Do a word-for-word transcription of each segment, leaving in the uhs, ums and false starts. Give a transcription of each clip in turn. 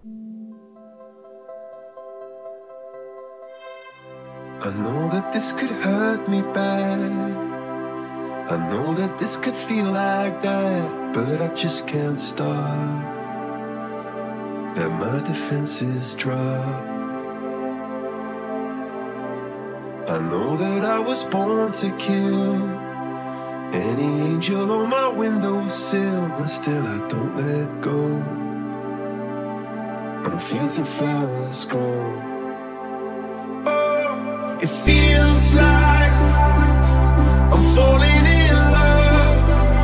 I know that this could hurt me bad. I know that this could feel like that, but I just can't stop. Let my defenses drop. I know that I was born to kill any angel on my windowsill, but still I don't let go. On fields and flowers grow. It feels like I'm falling in love,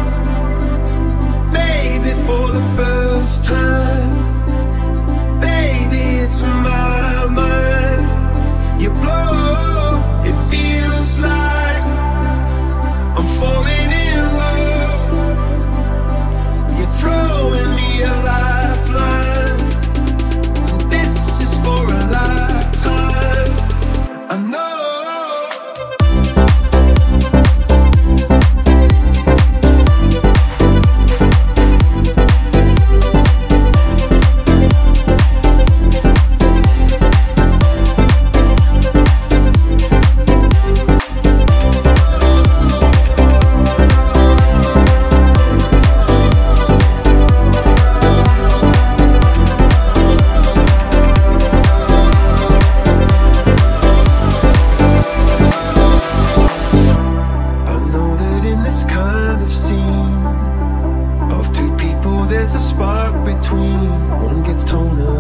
maybe for the first time. Baby, it's my mind. You blow. It feels like I'm falling in love. You're throwing me a lifeline. This is for a lifetime. I know. There's a spark between. One gets torn up,